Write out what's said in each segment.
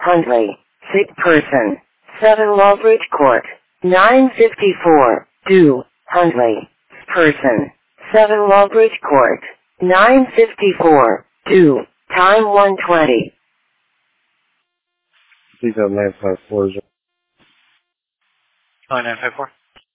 Huntley. Sick person. 7 Lawbridge Court. 954. Do. Huntley. Person. 7 Lawbridge Court. 954. Do. Time 1:20. Please have 954. Hi, 954.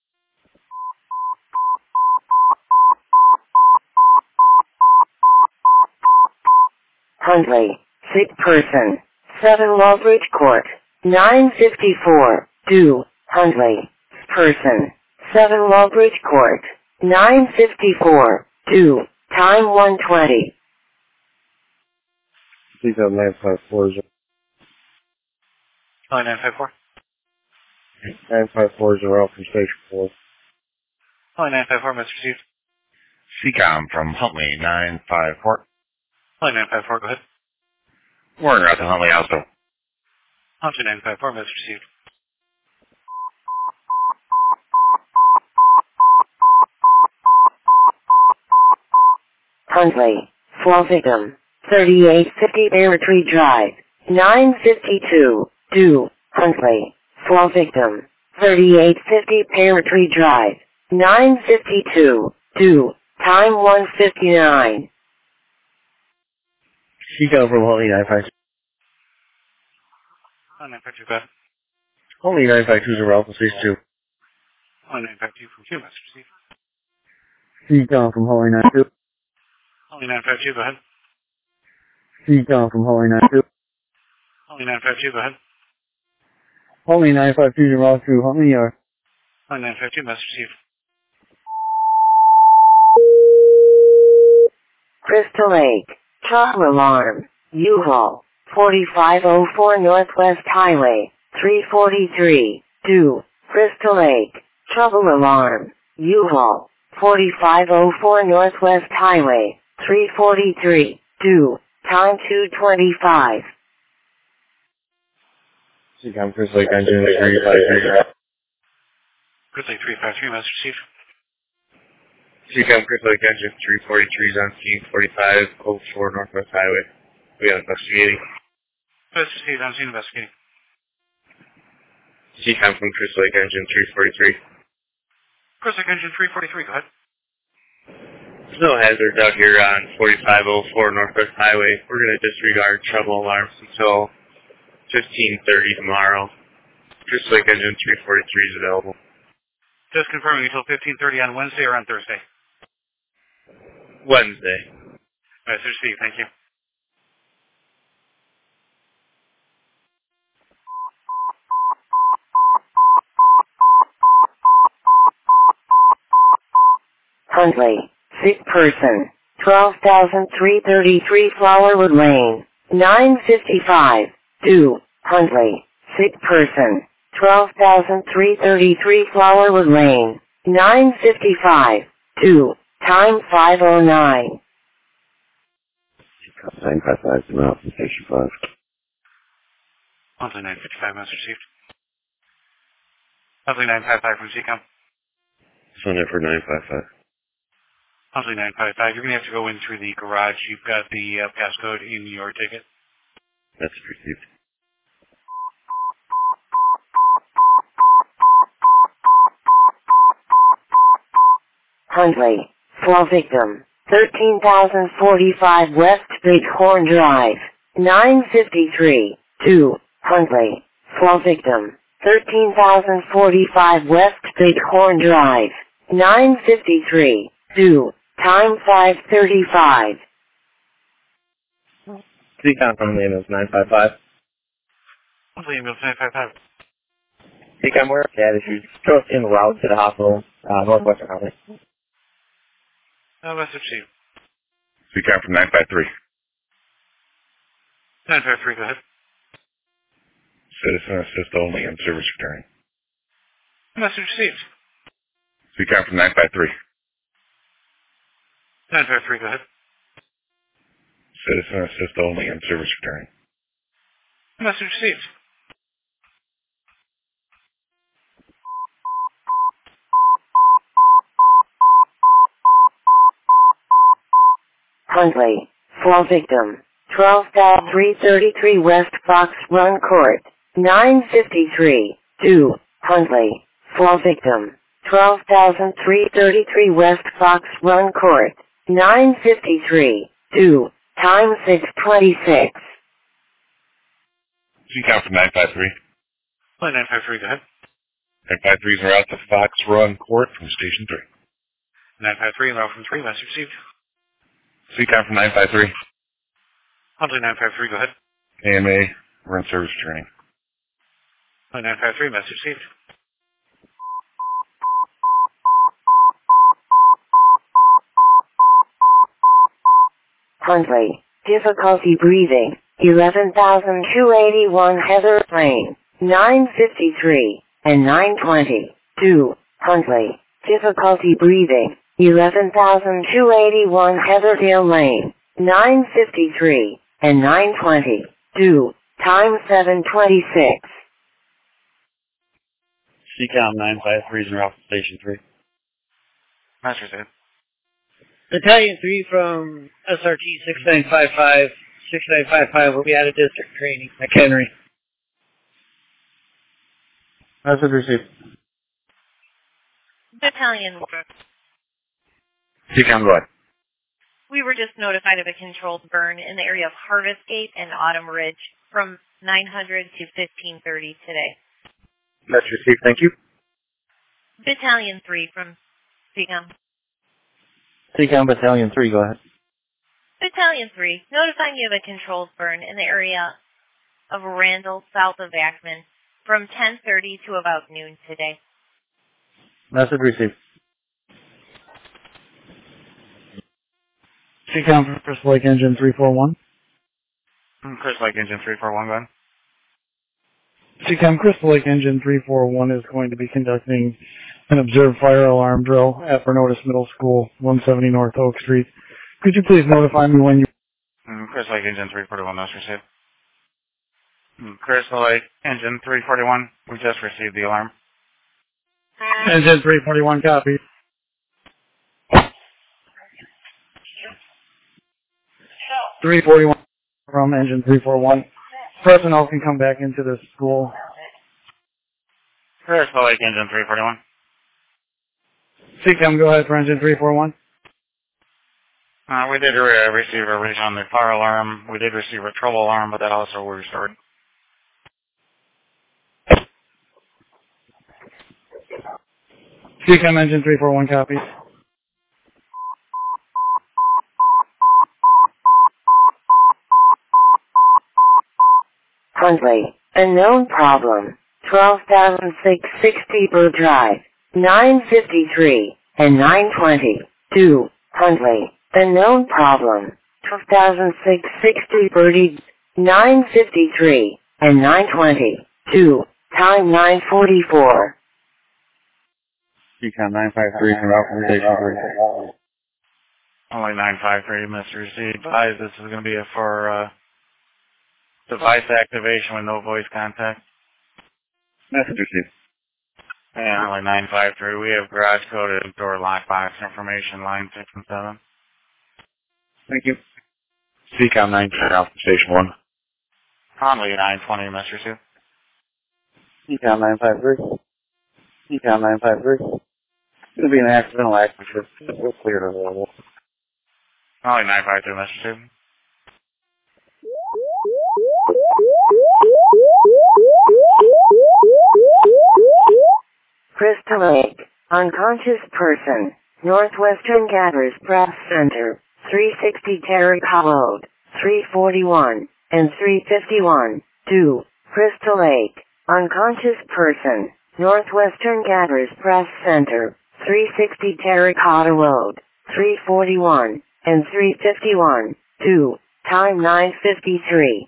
Huntley. Sick person. 7 Lawbridge Court. 954. Do. Huntley. Person. 7 Lawbridge Court. 954. Do. Time 1:20. Please have 954. Hi, 954. 954 Alpha from Station 4. Hi, 954, Mr. Steve. CCOM from Huntley 954. Hi, 954, go ahead. Warner at the Huntley also. Huntley 954, Mr. Steve. Huntley. Fall victim. 3850 Bear Tree Drive. 952. Do. Huntley. Fall victim. 3850 Pear Tree Drive. 952. Do. Time 1:59. CCOM from Huntley 952. Hi, 952, go ahead. Huntley 952 Alpha Station 2. Hi, 952 from Q, Mr. Steve. CCOM from Huntley 92. Huntley 952, go ahead. CCOM from Huntley 92. Huntley 952, go ahead. Huntley 952 Alpha 2 Huntley Yard. Hi, 952, Mr. Steve. Crystal Lake. Travel alarm. U-Haul. 4504 Northwest Highway. 343. Do. Crystal Lake. Trouble alarm. U-Haul. 4504 Northwest Highway. 343. Do. Time 2:25. CCOM Chris Lake Engine 353. Chris Lake 353, Mr. Steve. CCOM Chris Lake Engine 343 is on scene 4504 Northwest Highway. We are investigating. Mr. Steve, I'm seeing investigating. CCOM from Chris Lake Engine 343. Chris Lake Engine 343, go ahead. There's no hazard out here on 4504 Northwest Highway. We're going to disregard trouble alarms until 15:30 tomorrow. Chris Lake Engine 343 is available. Just confirming until 15:30 on Wednesday or on Thursday. Wednesday. Mr. Steve, thank you. Huntley. Sick person. 12,333 Flowerwood Lane. 955. Do. Huntley. Sick person. 12,333 Flowerwood Lane. 955. Do. Time 5:09. 955 to Alpha Station 5. Huntley 955, Mr. Steve. Huntley 955 from CCOM. Sun for 955. Huntley 955, you're going to have to go in through the garage. You've got the passcode in your ticket. That's received. Huntley. Fall victim. 13,045 West Bighorn Drive. 953. Do. Huntley. Fall victim. 13,045 West Bighorn Drive. 953. Do. Time 5:35. CCOM from Lemos 955. Huntley ambulance 955. CCOM, we're at issues. Just in route to the hospital, Northwestern Highway. Mr. Steve. CCOM from 953. 953, go ahead. Citizen assist only and service returning. Message received. CCOM from 953. 953, go ahead. Citizen assist only and service returning. Message received. Huntley. Fall victim. 12,333 West Fox Run Court, 953, 2, Huntley, fall victim, 12,333 West Fox Run Court, 953, 2, time 6:26. CCOM from 953. Flight 953, go ahead. 953 is en route to Fox Run Court from Station 3. 953, en route from 3, message received. CCOM from 953. Huntley 953, go ahead. AMA, we're in service training. Flight 953, message received. Huntley, difficulty breathing, 11,281 Heather Lane, 953, and 920, 2, Huntley, difficulty breathing, 11,281 Heatherdale Lane, 953, and 920, 2, time 7:26. CCOM 953 is en route to Station 3. Message received. Battalion 3 from SRT 6955 will be out of district training. McHenry. Message received. Battalion. CCOM, go ahead. We were just notified of a controlled burn in the area of Harvest Gate and Autumn Ridge from 900 to 1530 today. Message received, thank you. Battalion 3 from CCOM. CCOM Battalion 3, go ahead. Battalion 3, notifying you of a controlled burn in the area of Randall, south of Ackman, from 10:30 to about noon today. Message received. CCOM from Crystal Lake Engine 341. Crystal Lake Engine 341, go ahead. CCOM Crystal Lake Engine 341 is going to be conducting an observed fire alarm drill at Bernotis Middle School, 170 North Oak Street. Could you please notify me when you... Crystal Lake Engine 341, message received. Crystal Lake Engine 341, we just received the alarm. Engine 341, copy. .341 from Engine 341. Personnel can come back into the school. Crystal Lake Engine 341. CCOM, go ahead for Engine 341. We did receive a reach on the fire alarm. We did receive a trouble alarm, but that also was restored. CCOM Engine 341, copy. Huntley, unknown problem, 12,660 Burr Drive, 953, and 920, 2, Huntley, unknown problem, 12,660 Birdie, 953, and 920, 2, time 9:44. CCOM 953 is en route to Station 3. Only 953, Mr. Received. Advise this is going to be for device activation with no voice contact. Message received. And only 953. We have garage coded door lockbox information, line 6 and 7. Thank you. CCOM 9 out from Station 1. Only 920, Mr. Received. CCOM 953. CCOM 953. It's going to be an accidental accident. We'll clear it available. Only 953, Mr. Received. Crystal Lake, unconscious person, Northwestern Gathers Press Center, 360 Terracotta Road, 341, and 351, 2, Crystal Lake, unconscious person, Northwestern Gathers Press Center, 360 Terracotta Road, 341, and 351, 2, time 9:53.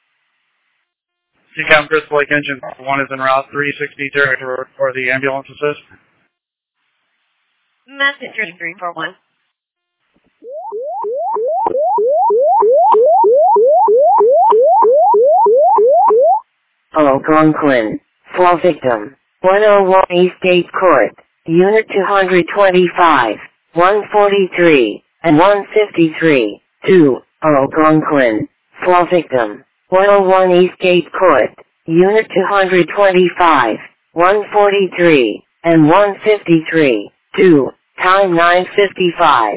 CCOM Crystal Lake Engine 1 is en route 360 Terracotta Road for the ambulance assist. Message 341. Algonquin, fall victim, 101 Eastgate Court, Unit 225, 143, and 153, 2, Algonquin, Fall victim. 101 Eastgate Court. Unit 225, 143, and 153. 2. Time 9:55.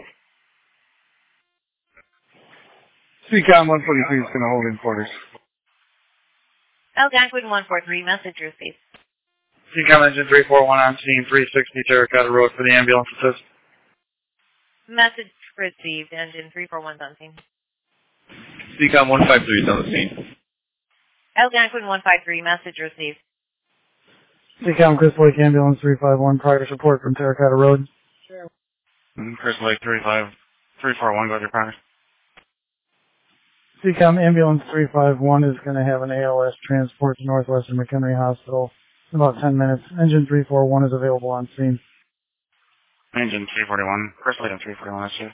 CCOM 143 is going to hold in quarters. Algonquin 143, message received. CCOM engine 341 on scene, 360 Terracotta Road for the ambulance assist. Message received, engine 341 on scene. CCOM 153 is on the scene. Algonquin 153, message received. CCOM Crystal Lake Ambulance 351, progress report from Terracotta Road. Crystal Lake 341, go to your progress. CCOM Ambulance 351 is going to have an ALS transport to Northwestern McHenry Hospital in about 10 minutes. Engine 341 is available on scene. Engine 341, Crystal Lake 341, that's you.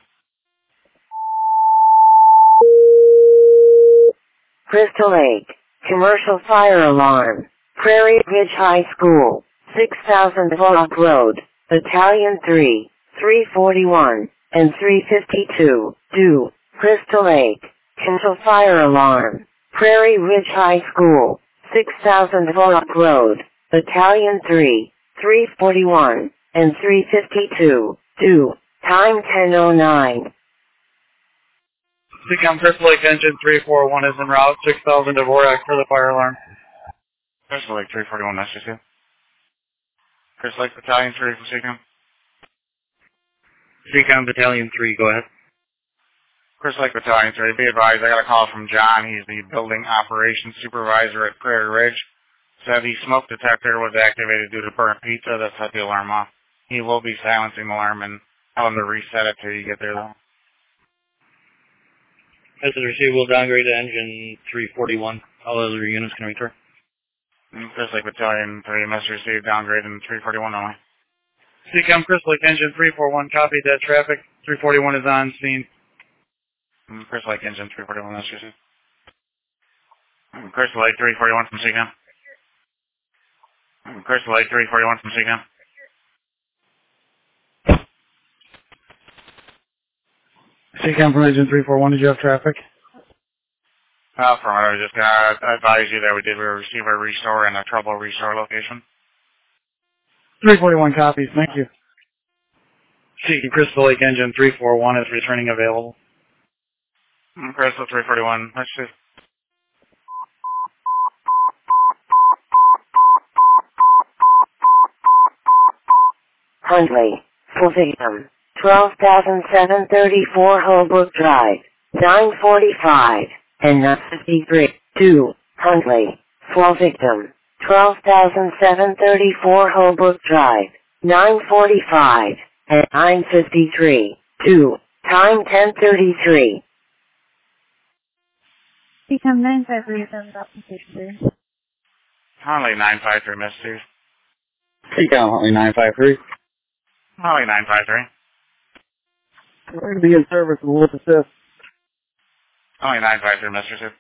Crystal Lake. Commercial fire alarm. Prairie Ridge High School. 6000 Volk Road. Battalion 3, 341, and 352. Do. Crystal Lake. Commercial fire alarm. Prairie Ridge High School. 6000 Volk Road. Battalion 3, 341, and 352. Do. Time 10:09. CCOM Crystal Lake engine 341 is en route, 6000 Dvorak for the fire alarm. Crystal Lake 341, that's just you. Crystal Lake Battalion 3 from CCOM. CCOM Battalion 3, go ahead. Crystal Lake Battalion 3, be advised, I got a call from John. He's the building operations supervisor at Prairie Ridge. Said the smoke detector was activated due to burnt pizza that set the alarm off. He will be silencing the alarm and tell him to reset it till you get there, though. As is received, we'll downgrade to engine 341. All other units can return. Crystal Lake Battalion 3, message received, downgrade in 341 only. CCOM Crystal Lake engine 341, copy dead traffic. 341 is on scene. Crystal Lake engine 341, message received. Crystal Lake 341 from CCOM. Crystal Lake 341 from CCOM. CCOM from Engine 341, did you have traffic? From it, I was just going to advise you that we did receive a restore and a trouble restore location. 341 copies, thank you. CCOM Crystal Lake engine 341 is returning available. Crystal 341, let's see. Huntley. Full victim. 12,734 Holbrook Drive. 9:45 and 9:53. 2. Huntley. Full victim. 12,734 Holbrook Drive. 9:45 and 9:53. 2. Time 10:33. Become 953 7,063. Huntley 953, message. CCOM Huntley 953. Huntley 953. We're going to be in service with Wolf Assist. Huntley 953, message.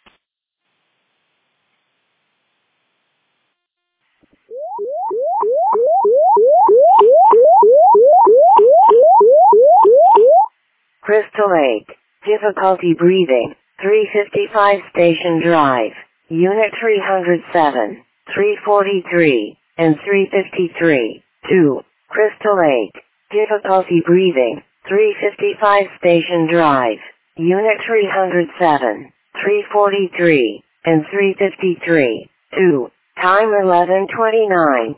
Crystal Lake. Difficulty breathing. 355 Station Drive. Unit 307, 343, and 353. 2. Crystal Lake. Difficulty breathing. 355 Station Drive. Unit 307, 343, and 353. 2. Time 11:29.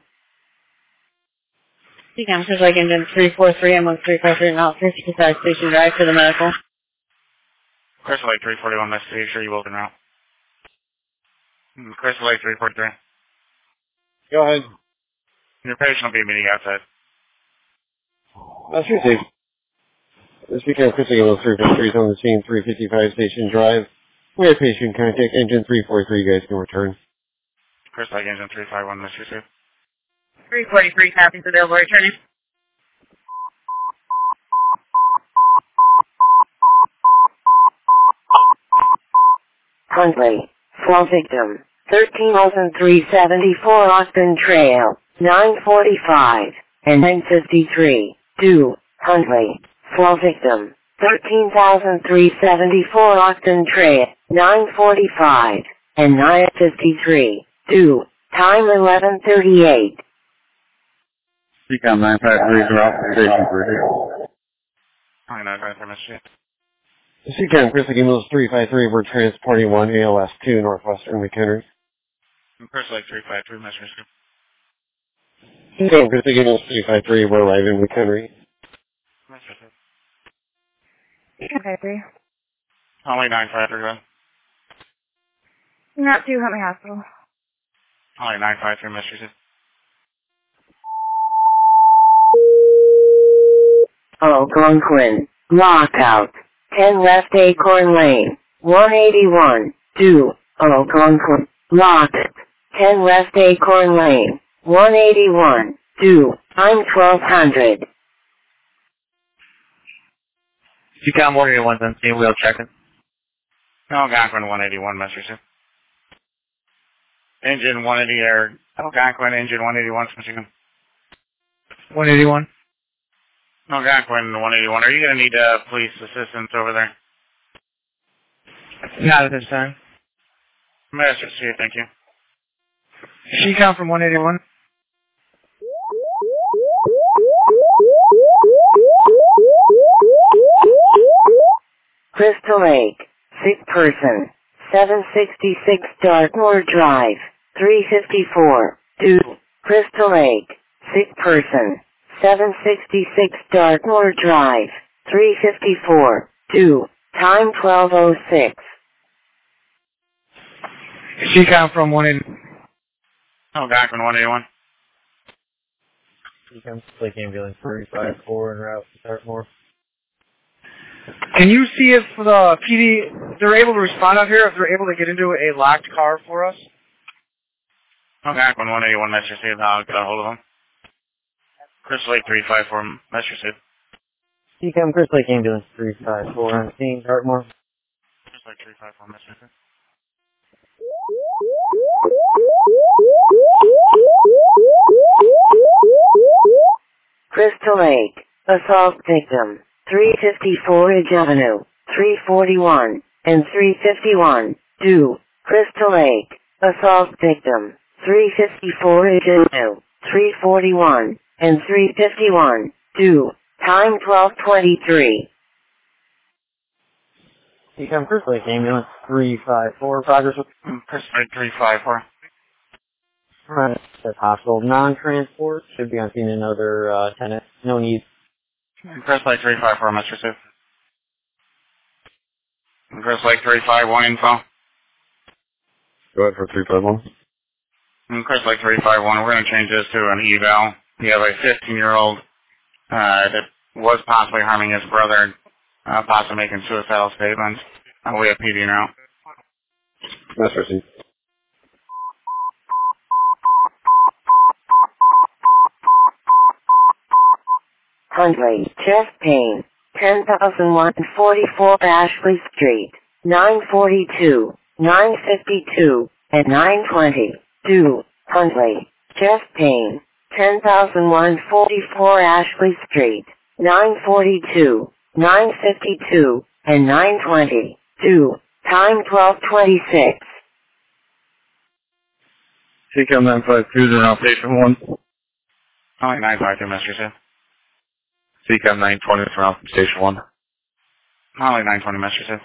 CCOM Crystal Lake engine 343, ambulance 353, now 355 Station Drive for the medical. Crystal Lake 341, message. Sure you will now. Crystal Lake 343. Go ahead. Your patient will be meeting outside. That's received. This weekend, Crystal Lake 353 is on the scene, 355 Station Drive. We have patient contact, engine 343, you guys can return. Crystal Lake engine 351, message. 343 copies available, returning. Huntley. Fall victim. 13,374 Austin Trail. 9:45 and 9:53. 2. Huntley. Fall victim. 13,374 Ogden Trail, 945, and 953, 2, time 11:38. Seacom 953 is route to station 3. Hi, 953, Mr. Chief. Seacom Crystal Eagles 353, we're transporting 1 ALS 2 Northwestern McHenry. Chris Lake 353, Mr. Chief. Seacom Crystal Eagles 353, we're arriving in McHenry. Mr. Chief. Okay, 3. Holly 953, good. Not to Huntley Hospital. Holly 953, Mr. Chief. Algonquin, lockout, 10 left Acorn Lane, 181, 2, Algonquin, locked, 10 left Acorn Lane, 181, 2, time 1200. Seacom 181 on scene, wheel checking. Algonquin 181, Mr. Chief. Engine 180, or Algonquin engine 181, Mr. Chief. 181. Algonquin 181, are you going to need police assistance over there? Not at this time. Mr. Chief, thank you. Seacom from 181. Crystal Lake, sick person, 766 Dartmoor Drive, 354, 2, Crystal Lake, sick person, 766 Dartmoor Drive, 354, 2, time 12:06. Seacom from 181. Algonquin 181. Seacom Lake Ambulance 354 en route to Dartmoor. Can you see if the PD, they're able to respond out here, if they're able to get into a locked car for us? Algonquin 181, Mr. Chief, I'll get a hold of them. Chris Lake 354, Mr. Chief. Seacom Chris Lake Ambulance 354 on scene, Dartmoor. Chris Lake 354, Mr. Chief. Crystal Lake, assault victim, 354 Ridge Avenue, 341, and 351, 2, Crystal Lake, assault victim, 354 Ridge Avenue, 341, and 351, 2, time 12:23. Seacom Chris Lake Ambulance 354, progress with Chris Lake 354. Right, that's hospital. Non-transport, should be on scene another tenant. No need. Chris Lake 354, Mr. Chief. Chris Lake 351 info. Go ahead for 351. Chris Lake 351, we're going to change this to an eval. We have a 15-year-old that was possibly harming his brother, possibly making suicidal statements. We have PD now. That's received. Huntley, chest pain, 10,144 Ashley Street, 942, 952, and 920, 2, Huntley, chest pain, 10,144 Ashley Street, 942, 952, and 920, 2, time 12:26. Seacom 952 is around station 1. Only 952, Mr. Chief. Seacom 920 is around from station 1. Only 920, Mr. Chief.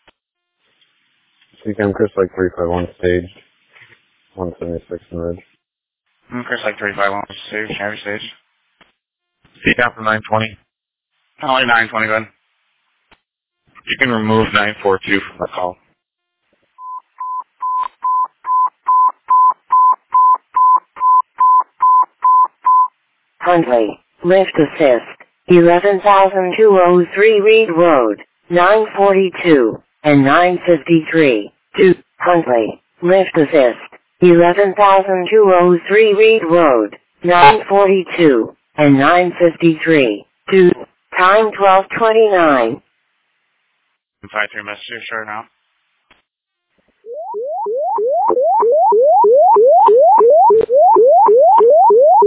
Seacom Chris Lake 351 stage, 176 in Ridge. Chris Lake 351 stage, Chevy stage. Seacom from 920. Only 920, good. You can remove 942 from the call. Huntley, lift assist, 11,203 Reed Road, 942, and 953, 2, Huntley, lift assist, 11,203 Reed Road, 942, and 953, 2, time 12:29. 53, Mr. Chief, sure now.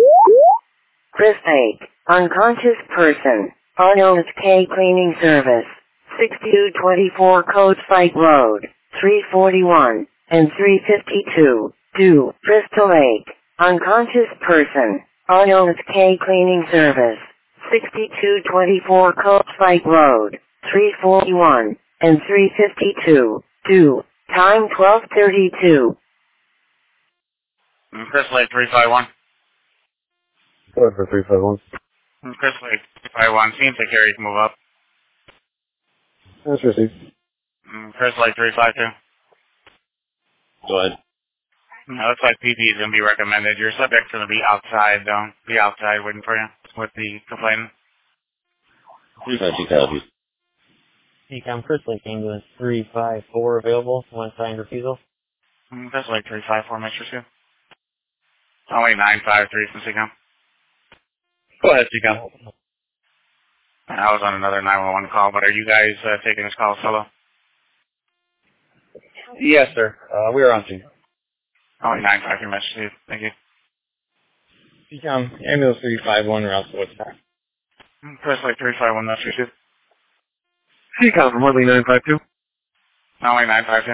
Chris Lake, unconscious person, unknown K cleaning service. 6224 Code Fight Road, 341, and 352, due, Crystal Lake, unconscious person, Autos K Cleaning Service, 6224 Code Fight Road, 341, and 352, due, time 12:32. Crystal Lake 351. Go ahead for 351. Crystal Lake 351. Seems like Harry can move up. That's received. Crystal Lake 352. Go ahead. Looks like PP is going to be recommended. Your subject's going to be outside, though. Be outside waiting for you with the complainant. 352 copies. Decom Crystal Lake Ambulance 354 available. One signed refusal. Crystal Lake 354, Mr. Sue. Only 953 from Seacom. Go ahead, Seacom. I was on another 911 call, but are you guys taking this call solo? Yes, sir. We are on scene. Only 953, Mr. Sue. Thank you. Decom Ambulance 351 routes to Woodstock. Crystal Lake 351, Mr. Sue. Seacom from Huntley 952. Only 952.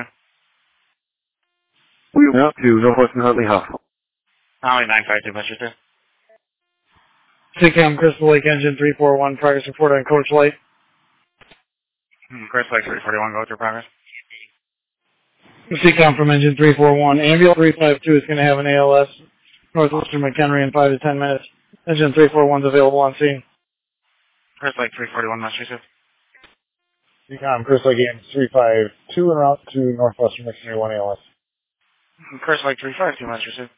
We went up to Northwestern Huntley Hospital. Only 952, Mr. Sue. Seacom Crystal Lake Engine 341, progress report on Coach Light. Crystal Lake 341, go through progress. Seacom from Engine 341. Ambulance 352 is going to have an ALS, Northwestern McHenry in 5 to 10 minutes. Engine 341 is available on scene. Crystal Lake 341, Mr. Sue. Seacom Crystal Lake Engine 352 en route to Northwestern McHenry 1 ALS. Crystal Lake 352, Mr. Sue.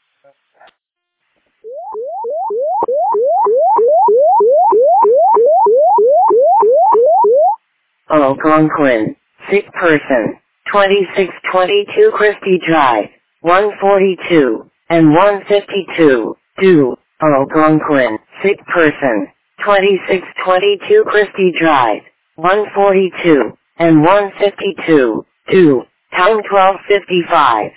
Algonquin, sick person, 2622 Christie Drive, 142, and 152, due, Algonquin, sick person, 2622 Christie Drive, 142, and 152, due, time 12:55.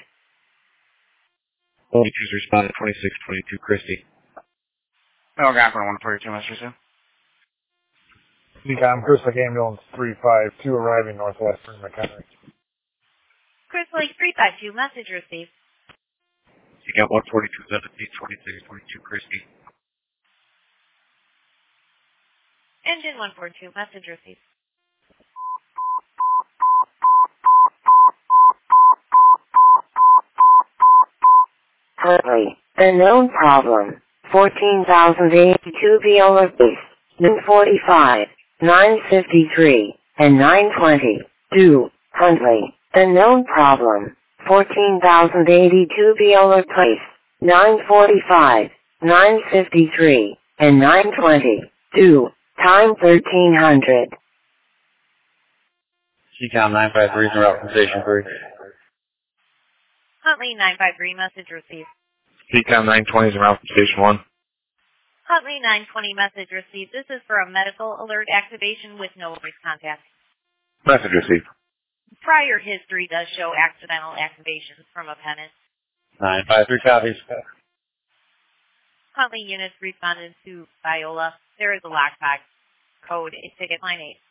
22's responded 2622 Christie. Algonquin 142, Mr. Sue. Seacom Crystal Lake Ambulance 352 arriving Northwestern McHenry. Crystal Lake 352, message received. Seacom 142 2622 Christie. Engine 142, message received. Huntley, the known problem, 14,082 Viola base, 945, 953, and 920, due, Huntley, the known problem, 14,082 Viola place, 945, 953, and 920, due, time 1300. Seacom 953 is en route from Station 3. Huntley 953, message received. Seacom 920 is en route from Station 1. Huntley 920, message received. This is for a medical alert activation with no voice contact. Message received. Prior history does show accidental activations from a pennant. 953 copies. Huntley units responded to Viola. There is a lockbox. Code is ticket line 8.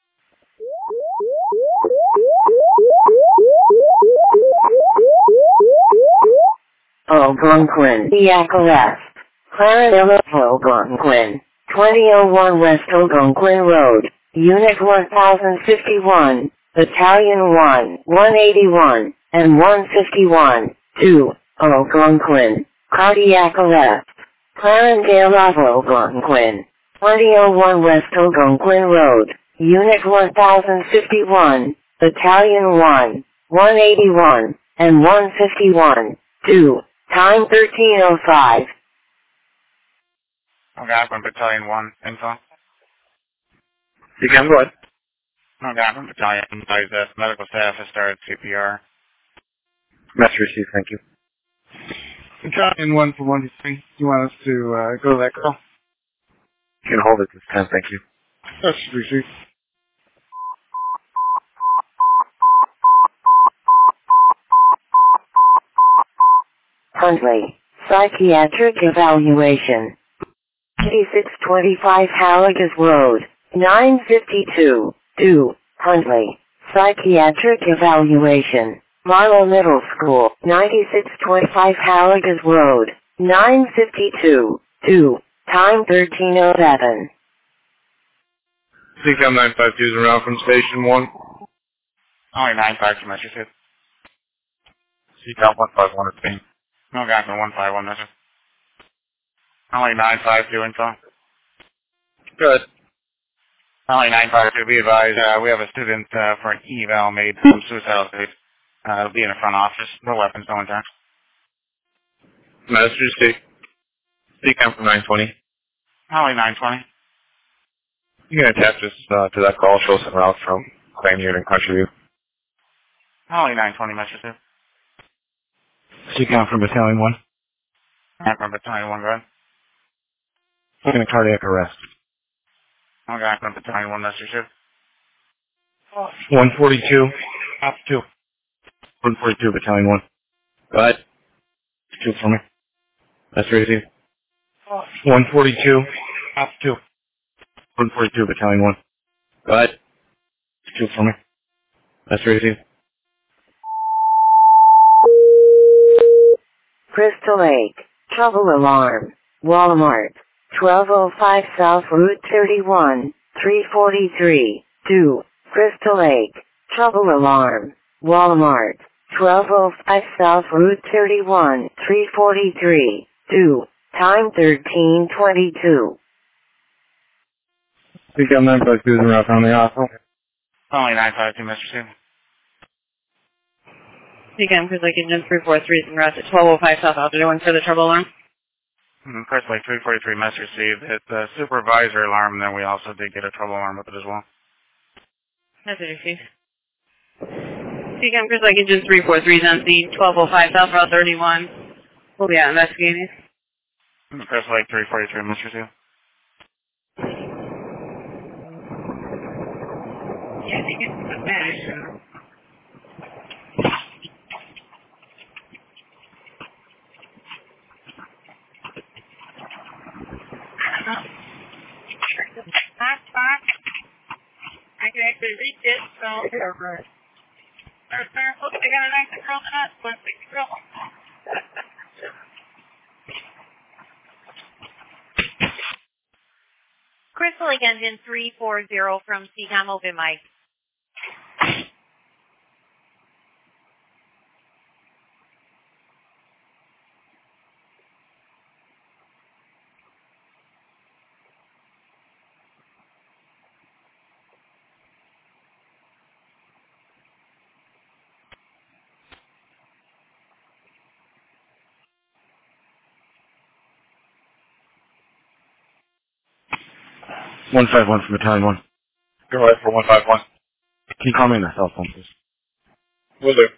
Algonquin, Yakalask, Clarinilla, Algonquin, 2001 West Algonquin Road, Unit 1051, Battalion 1, 181, and 151, 2, Algonquin, Cardiac Arrest, Clarendale of Algonquin, 2001 West Algonquin Road, Unit 1051, Battalion 1, 181, and 151, 2, time 13:05. Algonquin Battalion 1, info. Seacom, go ahead. Algonquin Battalion, medical staff has started CPR. Message received, thank you. Battalion 1 from 123. Do you want us to go to that call? You can hold it this time, thank you. Message received. Huntley, psychiatric evaluation. 8625 Halligas Road, 952, due, Huntley. Psychiatric evaluation. Marlow Middle School. 9625 Halligas Road. 952. 2. Time 1307. CCAM 952 is around from Station 1. Only 952 messages. CCAM 151 is being. No guy from 151 message. Only 952 info. Good. Only 952, be advised, we have a student for an eval made from suicidal state. It'll be in the front office. No weapons, no intact. Message C. CCAM from 920. Only 920. You can attach this to that call. Show some route from Claim Unit and Country View. Only 920 messages. CCAM from Battalion 1. I'm from Battalion 1, go ahead. Looking at cardiac arrest. Okay, from Battalion 1 messages. 142. Up 2. 142, Battalion 1. Go ahead. 2 for me. That's received. 142. Up 2. 142, Battalion 1. Go ahead. 2 for me. That's received. Crystal Lake. Trouble alarm. Walmart. 1205 South Route 31. 343. 2. Crystal Lake. Trouble alarm. Walmart. 1205 South Route 31. 343. 2. Time 1322. CCAM 952 is around from the hospital. Only 952 messages. CCAM Crystal Lake Engine 343 is en route to 1205 South Alder 1 for the trouble alarm. Crystal Lake 343 message received. It's a supervisor alarm, and then we also did get a trouble alarm with it as well. Message received. CCAM Crystal Lake Engine 343 is on scene 1205 South Route 31. We'll be out investigating. Crystal Lake 343 message received. Yeah, I think it's bad. I can actually reach it, so... Yeah, right. Oops, I got a nice curl cut. Let's make it curl. Crystal Lake Engine 340 from CCOM Open Mic. One 151 from Battalion 1. Go ahead for 151. Can you call me on the cell phone, please? Will do.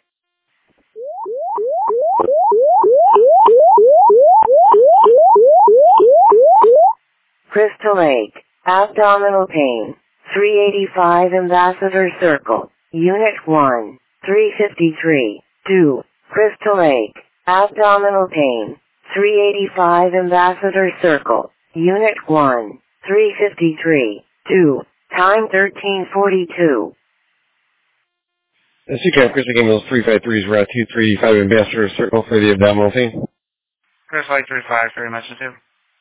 Crystal Lake. Abdominal pain. 385 Ambassador Circle. Unit 1. 353. 2. Crystal Lake. Abdominal pain. 385 Ambassador Circle. Unit 1. 353. 2. Time 1342. CCAM Crystal Lake Mills 353 is Route 2385 Ambassador Circle for the abdominal pain. Crystal Lake 353 message.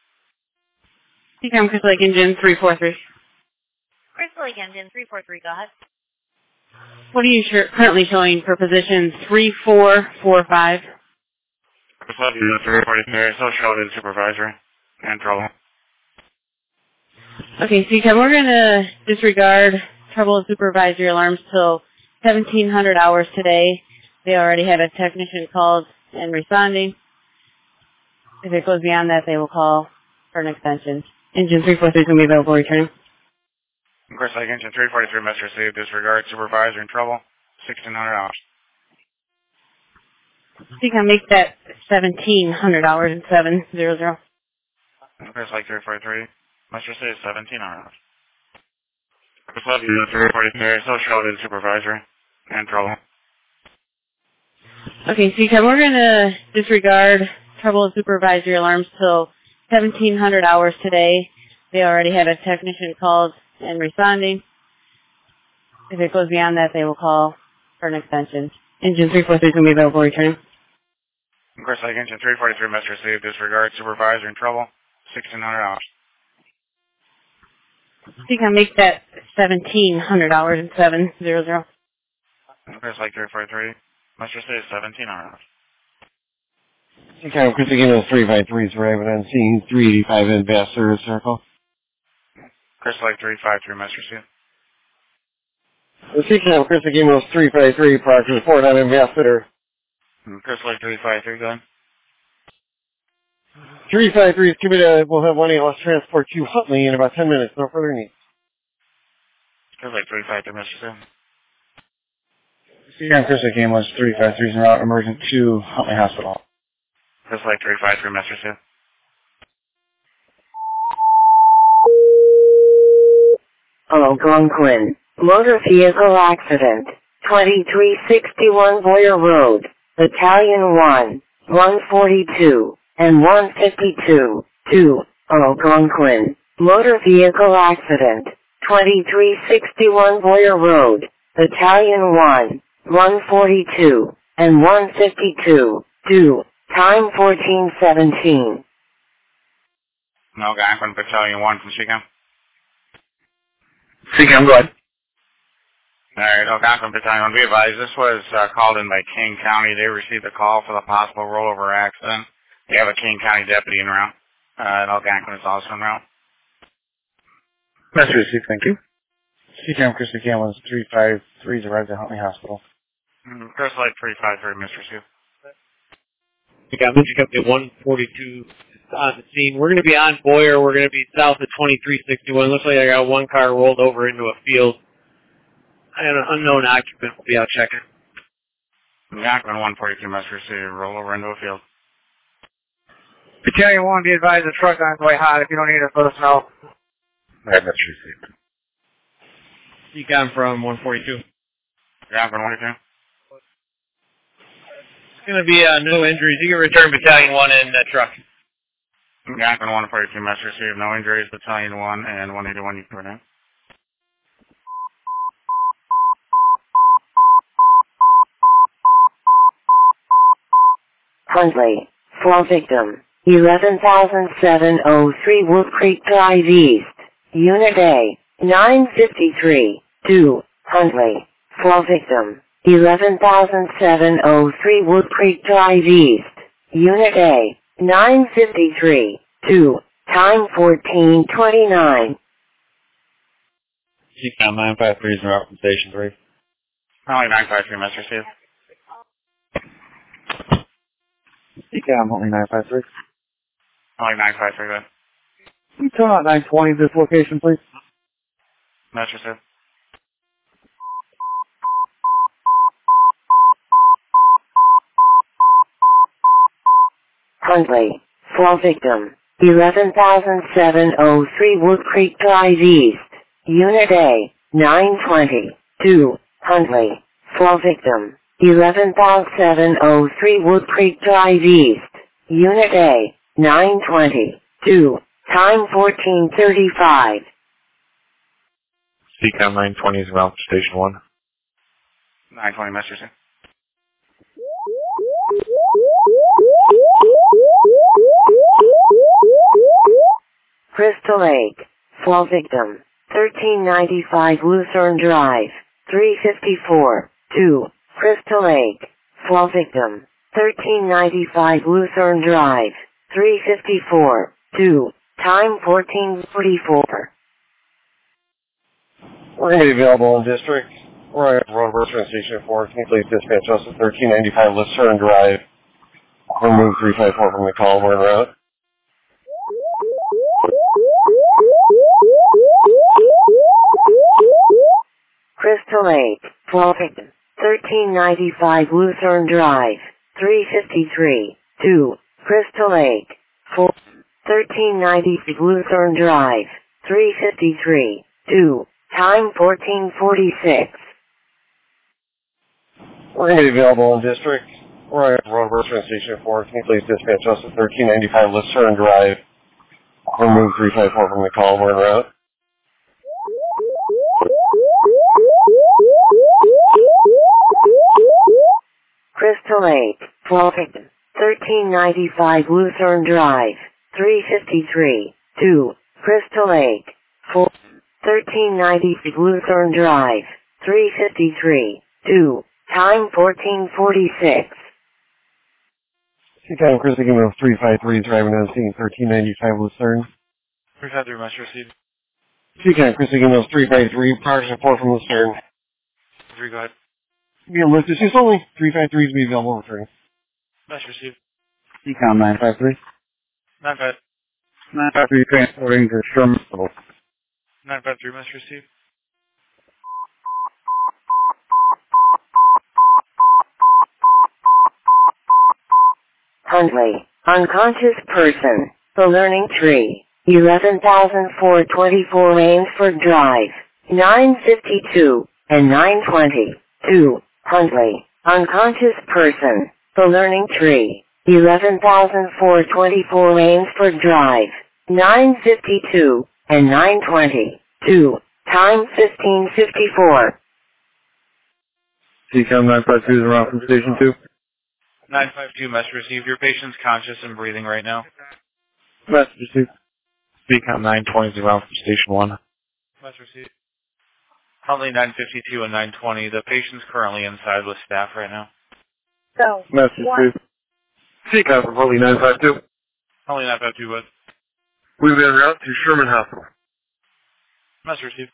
CCAM Crystal Lake Engine 343. Crystal Lake Engine 343, go ahead. What are you currently showing for position 3445? Crystal Lake 343, so showed in supervisory and trouble. Okay, CCAM, we're going to disregard trouble and supervisory alarms till 1700 hours today. They already had a technician called and responding. If it goes beyond that, they will call for an extension. Engine 343 is going to be available returning. Crystal Lake Engine 343 message received. Disregard supervisor in trouble. 1600 hours. CCAM, make that 1700 hours and 700. Crystal Lake 343 message received. 1700 hours. Crystal Lake 343, so showed in supervisory and trouble. Okay, CCAM, we're going to disregard trouble and supervisory alarms till 1700 hours today. They already had a technician called and responding. If it goes beyond that, they will call for an extension. Engine 343 is going to be available returning. Chris Lake Engine 343, message received. Disregard supervisor in trouble. $1,600. You can make that $1,700 and 700. Chris Lake 343, message received. $1,700. Okay, Chris again with 353 is arriving on scene 385 Ambassador Circle. Chris Lake 353, message received. The CCAM Chris again with 353, Proctor report on Ambassador. Chris Lake 353, go ahead. 353 is committed. We'll have one ALS transport to Huntley in about 10 minutes. No further needs. Chris Lake 353, message received. CCAM Chris again was 353 is route emergent to Huntley Hospital. Chris Lake 353, message received. Algonquin. Motor vehicle accident. 2361 Boyer Road. Battalion 1, 142, and 152. 2. Algonquin. Motor vehicle accident. 2361 Boyer Road. Battalion 1, 142, and 152. 2. Time 14:17. Algonquin Battalion 1 from CCAM. CCAM, go ahead. Alright, Algonquin Battalion 1, be advised, this was called in by King County. They received a call for the possible rollover accident. They have a King County deputy en route. And Algonquin is also en route. Message received, thank you. CCAM Chris again was 353 is arrived at Huntley Hospital. Chris Lake 353, Mr. Sue. We got Engine Company 142 on the scene. We're going to be on Boyer. We're going to be south of 2361. Looks like I got one car rolled over into a field. I had an unknown occupant. We'll be out checking. Algonquin 142, message received. Roll over into a field. Battalion 1, be advised the truck on its way hot. If you don't need it, let us know. Message received. CCAM from 142. Algonquin 142. It's going to be no injuries. You can return Battalion 1 in that truck. Algonquin 142, message received. No injuries. Battalion 1 and 181, you can return. Huntley. Fall victim. 11,703 Wood Creek Drive East. Unit A. 953. 2. Huntley. Fall victim. 11,703 Wood Creek Drive East. Unit A. 953. 2. Time 14:29. CCAM 953 is route from Station 3. Only 953, message received. CCAM only 953. Only 953, good. Can you tell out 920 this location, please? Message received. Huntley. Fall victim. 11,703 Wood Creek Drive East. Unit A. 920. 2. Huntley. Fall victim. 11,703 Wood Creek Drive East. Unit A. 920. 2. Time 14:35. CCAM 920 is route from Station 1. 920, message received. Crystal Lake. Fall victim. 1395 Lucerne Drive. 354. 2. Crystal Lake. Fall victim. 1395 Lucerne Drive. 354. 2. Time 14:44. We're going to be available in district. We're at Road Burst Station 4. Can you please dispatch us at 1395 Lucerne Drive? Remove 354 from the call. We're en route. Crystal Lake. Fall victim. 1395 Lucerne Drive. 353. 2. Crystal Lake. 1390 Lucerne Drive. 353. 2. Time 14:46. We're going to be available in district. We're at Road Burst Station 4. Can you please dispatch us at 1395 Lucerne Drive? Remove 354 from the call. We're en route. Crystal Lake, Fluffington, 1395 Lutheran Drive, 353, 2, Crystal Lake, 1390 Lutheran Drive, 353, 2, time 1446. Seacom Chris again with 353 driving on scene 1395 Lucerne. 353 must receive. Seacom Chris again with 353 progress report from Lucerne. 3, go ahead. Be a list. It's just only 353s be available returning. Must receive. Seacom 953. 9-5. 953 transporting to Sherman. 953 must receive. Huntley, unconscious person, the learning tree, 11,424 Rainsford Drive, 952 and 920, 2, Huntley, unconscious person, the learning tree, 11,424 Rainsford Drive, 952 and 920, 2, time 1554. Seacom 952 is around from Station 2. 952 must receive. Your patient's conscious and breathing right now. Message received. Seacom 920 is around from Station 1. Must receive. Huntley 952 and 920. The patient's currently inside with staff right now. So, Message received. Seacom from Huntley 952. Huntley 952 what? We've been route to Sherman Hospital. Must receive.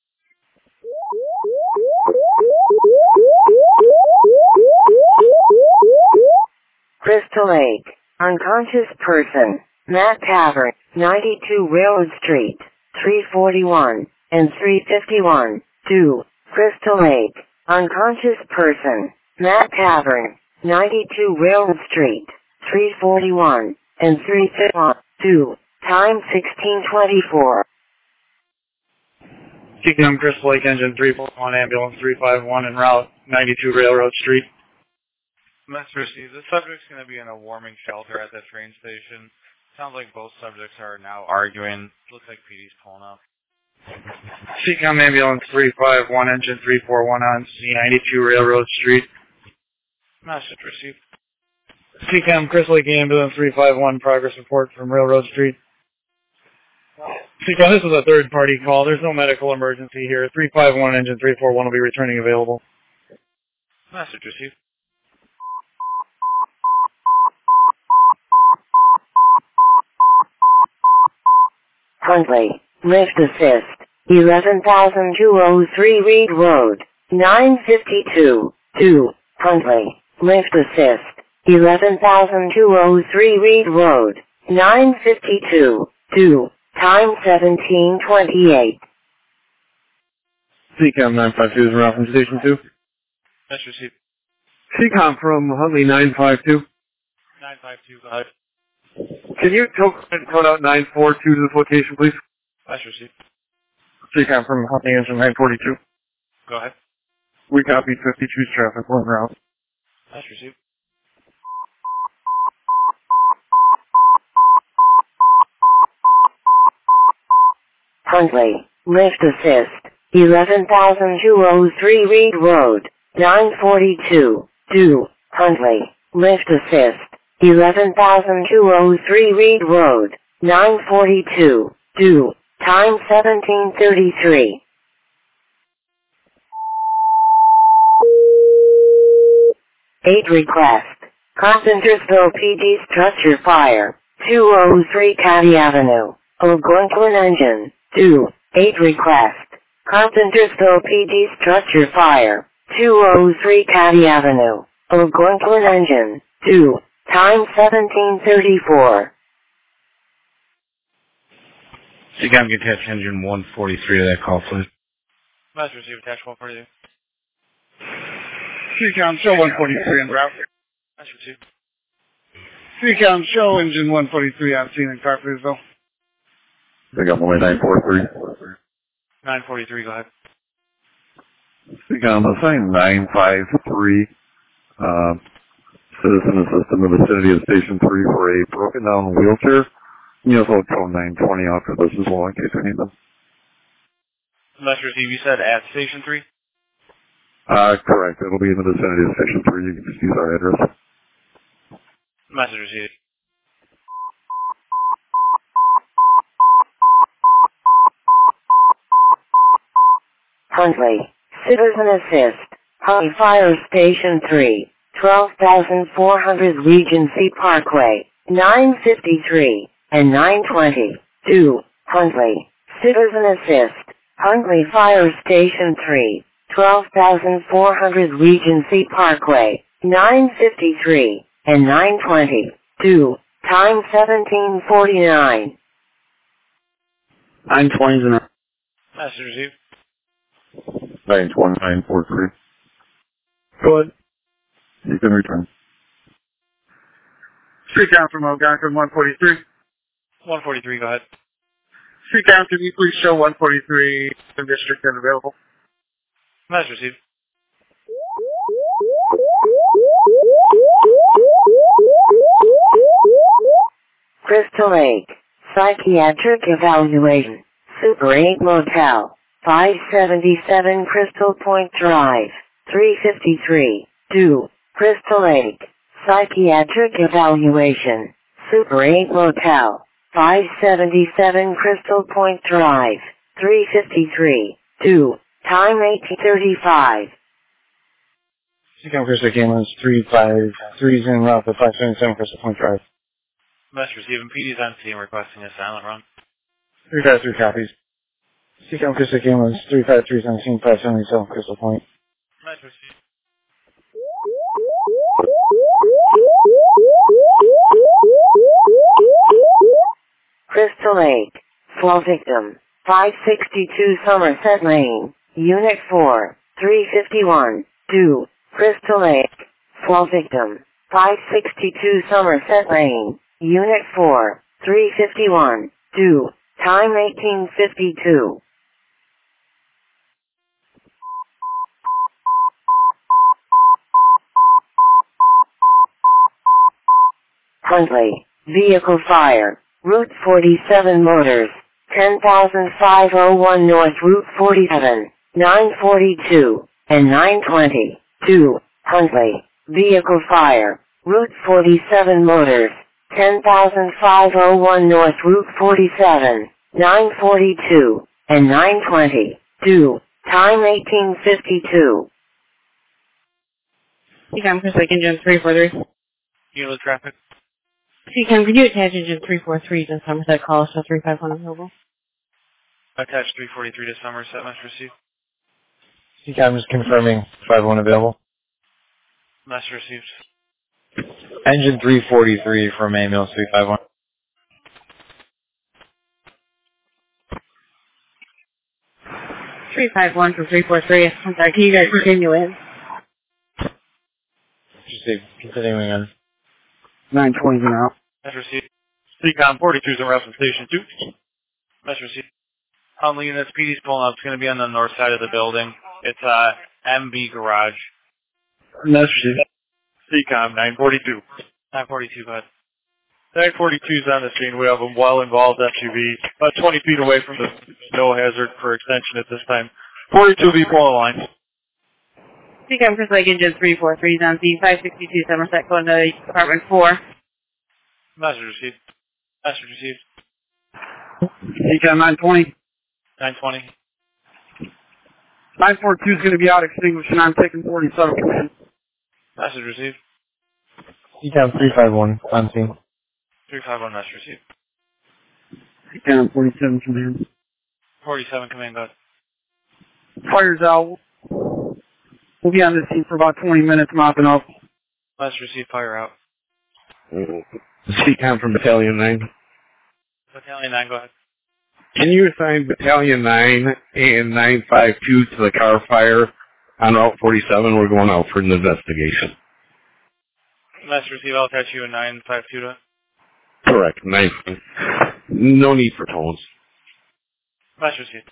Crystal Lake, unconscious person, Matt Tavern, 92 Railroad Street, 341 and 351, 2, Crystal Lake, unconscious person, Matt Tavern, 92 Railroad Street, 341 and 351, 2, time 1624. Seacom Crystal Lake Engine 341, Ambulance 351 en route, 92 Railroad Street. Must receive. The subject's going to be in a warming shelter at the train station. Sounds like both subjects are now arguing. Looks like PD's pulling up. Seacom Ambulance 351, Engine 341 on C92 Railroad Street. Message received. Seacom Crystal Lake Ambulance 351, progress report from Railroad Street. Seacom, this is a third-party call. There's no medical emergency here. 351, Engine 341 will be returning available. Message received. Huntley, lift assist, 11,203 Reed Road, 952, 2, Huntley, lift assist, 11,203 Reed Road, 952, 2, time 1728. Seacom 952 is around from Station 2. Message received. Seacom from Huntley 952. 952, go ahead. Can you code out 942 to this location, please? Message received. Seacom from Huntley Engine 942. Go ahead. We copied 52's traffic one route. Message received. Huntley, lift assist, 11,203 Reed Road, 942, 2, Huntley, lift assist, 11,203 Reed Road, 942, 2, time 1733. Aid request. Carpentersville PD structure fire, 203 Caddy Avenue, Algonquin Engine, 2, aid request. Carpentersville PD structure fire, 203 Caddy Avenue, Algonquin Engine, 2, time 1734. Seacom, get attach engine 143 to that call, please. Message received. Attach 142. Seacom, show 143 en route. Message received. Seacom, show engine 143 on scene in Carpentersville. Seacom only 943. 943, go ahead. Seacom, assign 953, citizen assist in the vicinity of Station 3 for a broken down wheelchair. You also code 920 out for this as well in case we need them. Message received. You said at Station 3? Correct. It'll be in the vicinity of Station 3. You can just use our address. Message received. Huntley, Citizen Assist, Huntley Fire Station 3, 12,400 Regency Parkway, 953 and 920. 2. Huntley, Citizen Assist, Huntley Fire Station 3, 12,400 Regency Parkway, 953 and 920. 2. Time 1749. 920 is an Message received. 92943. Go ahead. You can return. Street down from Algonquin 143. 143, go ahead. Street down, can you please show 143 in district and available? Message received. Crystal Lake, Psychiatric Evaluation, Super 8 Motel, 577 Crystal Point Drive, 353. 2. Crystal Lake, Psychiatric Evaluation, Super 8 Motel, 577 Crystal Point Drive, 353. 2. Time 1835. Seacom Crystal Cameras 353 in route to 577 Crystal Point Drive. Message received. PD's on scene requesting a silent run. 353 copies. Seacom Crystal Cameras 353 on scene 577 Crystal Point. Message received. Crystal Lake, Fall Victim, 562 Somerset Lane, Unit 4, 351. 2. Crystal Lake, Fall Victim, 562 Somerset Lane, Unit 4, 351. 2. Time 1852. Huntley, Vehicle Fire, Route 47 Motors, 10,501 North Route 47, 942 and 920. 2. Huntley, Vehicle Fire, Route 47 Motors, 10,501 North Route 47, 942 and 920. 2. Time 1852. Seacom, Crystal Lake Engine 343. Unit traffic. Seacom, could you attach Engine 343 to Somerset call so 351 available? Attach 343 to Somerset. Message received. Seacom is confirming 51 available. Message received. Engine 343 from A-Mills 351. $351 from 343. I'm sorry, can you guys continue in? Just say continuing on. 920 is an out. Message received. Seacom 42 is in route from Station 2. Message received. Huntley units, PD's pulling up. It's going to be on the north side of the building. It's MB Garage. Message received. Seacom 942. 942, go ahead. 942 is on the scene. We have a well-involved SUV, about 20 feet away from the snow hazard for extension at this time. 42 people on the line. Seacom, Crystal Lake Engine 343 is on scene 562 Somerset going to Department 4. Message received. Message received. Seacom 920. 920. 942 is going to be out extinguishing. I'm taking 47 command. Message received. Seacom 351 on scene. 351 message received. Seacom 47 command. 47 command, go ahead. Fire's out. We'll be on this scene for about 20 minutes mopping up. Message received, fire out. Seacom from Battalion 9. Battalion 9, go ahead. Can you assign Battalion 9 and 952 to the car fire on Route 47? We're going out for an investigation. Message received, I'll attach you a 952 to it. Correct. 9. No need for tones. Message received.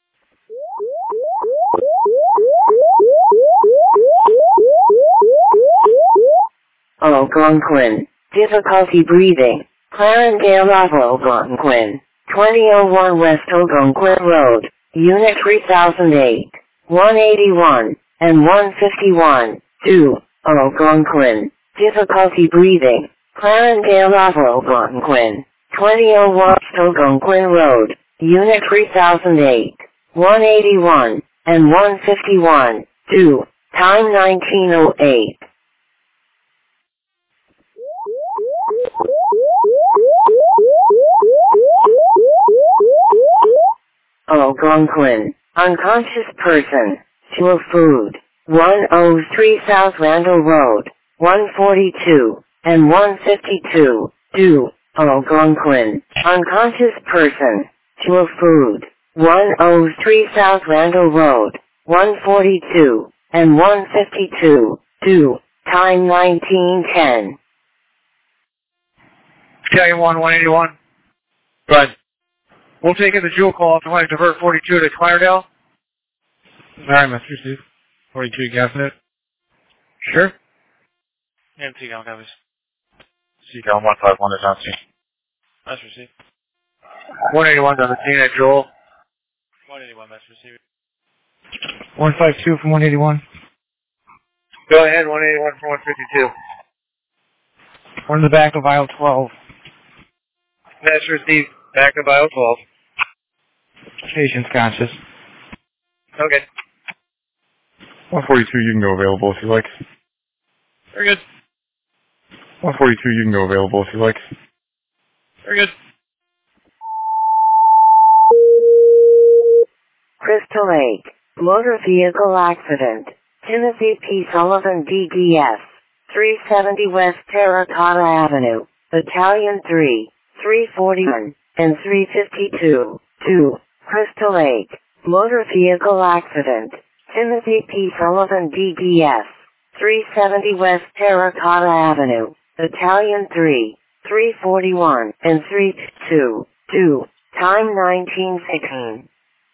Algonquin, difficulty breathing, Clarendale of Algonquin, 2001 West Algonquin Road, Unit 3008, 181, and 151, 2, Algonquin. Difficulty breathing. Clarendale Algonquin. 2001 Algonquin Road, Unit 3008, 181, and 151, 2, time 1908. Algonquin, unconscious person, fuel food, 103 South Randall Road, 142, and 152, 2, Algonquin, unconscious person, fuel food, 103 South Randall Road, 142, and 152, 2, time 1910. Battalion 1, 181. Go ahead. We'll take in the Jewel call if you want to divert 42 to Clarendale. Alright, Mr. Steve. 42, you got that? Sure. And TCOM copies. CCOM 151 is on scene. That's received. 181's on the scene at Jewel. 181, that's received. 152 from 181. Go ahead, 181 from 152. We're in the back of aisle 12. That's received. Back of aisle 12. Patient's conscious. Okay. 142, you can go available if you like. Very good. 142, you can go available if you like. Very good. Crystal Lake, motor vehicle accident. Timothy P. Sullivan DDS, 370 West Terracotta Avenue, Battalion 3, 341, and 352, 2, Crystal Lake, motor vehicle accident. Timothy P. Sullivan DDS, 370 West Terracotta Avenue, Battalion 3, 341, and 322, 2, time 1916.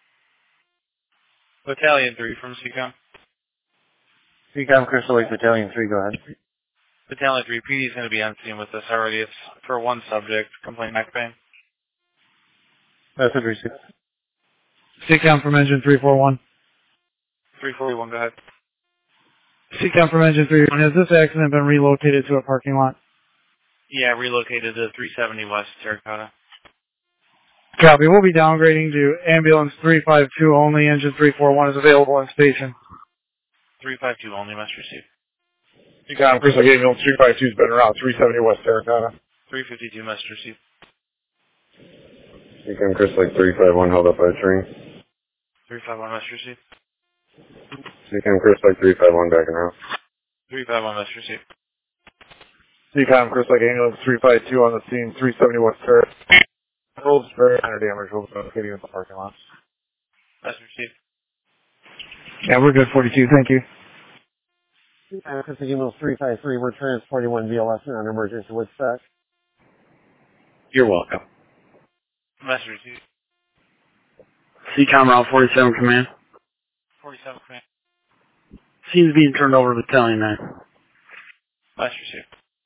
Battalion 3 from CCOM. CCOM Crystal Lake Battalion 3, go ahead. Battalion 3, PD is going to be on scene with us already. It's for one subject, complaint neck pain. Message received. CCOM from engine 341. 341, go ahead. CCOM from engine 341. Has this accident been relocated to a parking lot? Yeah, relocated to 370 West Terracotta. Copy. We'll be downgrading to ambulance 352 only. Engine 341 is available on station. 352 only, must receive. CCOM Crystal Lake ambulance 352's been around 370 West Terracotta. 352 must receive. CCOM Crystal Lake 351 held up by a train. 351 must receive. CCOM Crystal Lake 351 back and around. 351 must receive. CCOM Crystal Lake ambulance 352 on the scene, 370 West Terracotta. Holds very minor damage, holds located in the parking lot. Must receive. Yeah, we're good, 42. Thank you. CCOM Crystal Lake ambulance 353, we're transporting one VLS in an emergency with spec. You're welcome. Must receive. CCOM Route 47 Command. 47 command. Scene's being turned over to Battalion 9. Must receive.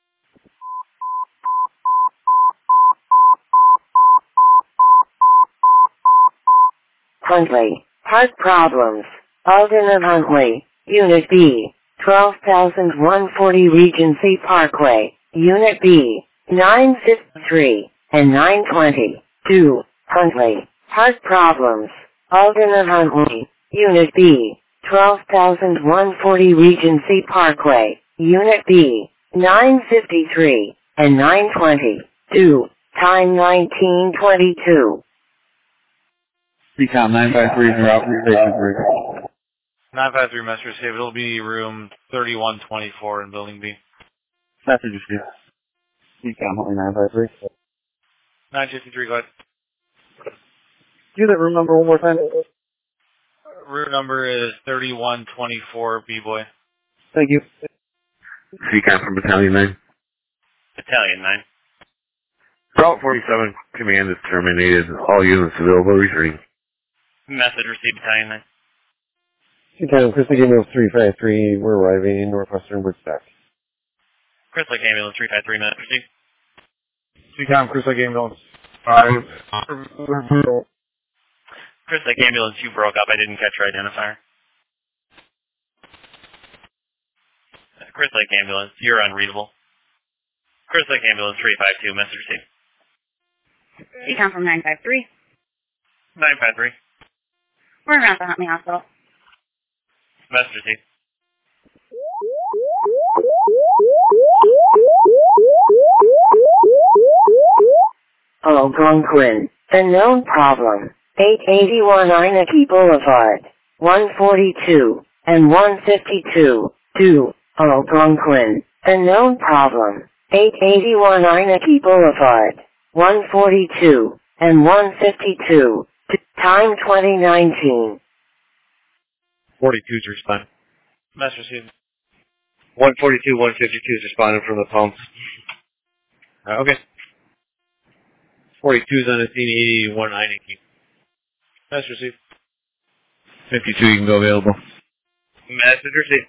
Huntley, heart problems. Alden and Huntley, Unit B, 12,140 Regency Parkway, Unit B, 953, and 920, 2, Huntley, heart problems. Alden and Huntley, Unit B, 12,140 Regency Parkway, Unit B, 953, and 920, 2, time 1922. CCOM 953 is route for station 3. 953 must receive. It'll be room 3124 in Building B. Message received. CCOM only 953. 953, go ahead. Do that room number one more time. Room number is 3124, B-Boy. Thank you. CCOM from Battalion 9. Battalion 9. Route 47 command is terminated. All units available returning. Message received, Battalion 9. CCOM Crystal Lake ambulance 353, we're arriving in Northwestern Woodstock. Crystal Lake Ambulance 353, message received. CCOM Crystal Lake ambulance 5. Crystal Lake Ambulance, you broke up. I didn't catch your identifier. Chris Lake Ambulance, you're unreadable. Chris Lake Ambulance 352, message received. Decon from 953. 953, We're around the Huntley Hospital. message received. Algonquin, unknown problem, 881 Inaki Boulevard, 142, and 152, 2, Algonquin, unknown problem, 881 Inaki Boulevard, 142, and 152, time 2019. 42's responding. Message received. 142, 152's responding from the pump. Okay. 42's on the scene, 81 Heineke. Message received. 52, you can go available. Message received.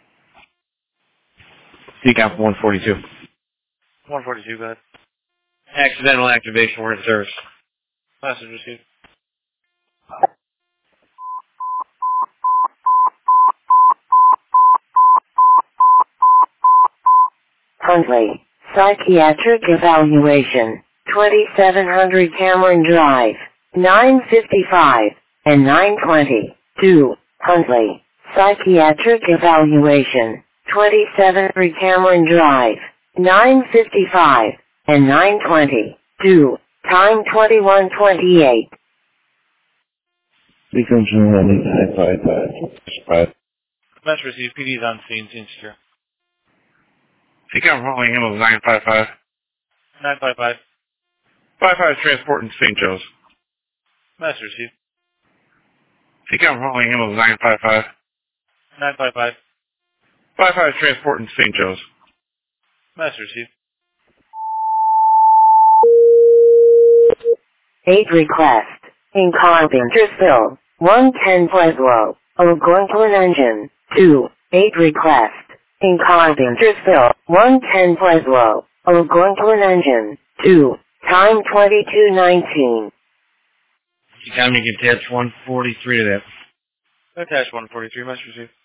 Decon from 142. 142, go ahead. Accidental activation, we're in service. Message received. Huntley, psychiatric evaluation, 2700 Cameron Drive, 955, and 920, 2, Huntley, psychiatric evaluation, 2700 Cameron Drive, 955, and 920, 2, time 2128. Decon from 955. Message received. PD's on scene secure. Decon from Huntley Ambulance 955. 955. 55 transport in St. Joe's. Message received. Decon from Huntley Ambulance 955. 955. 55 transport in St. Joe's. Message received. 8 request. In Carpentersville, 110 Pueblo, Algonquin engine, 2, 8 request. In Carpentersville, 110 Pueblo, Algonquin engine, 2, time 2219. Decon, you can attach 143 to that. Attach 143, message received.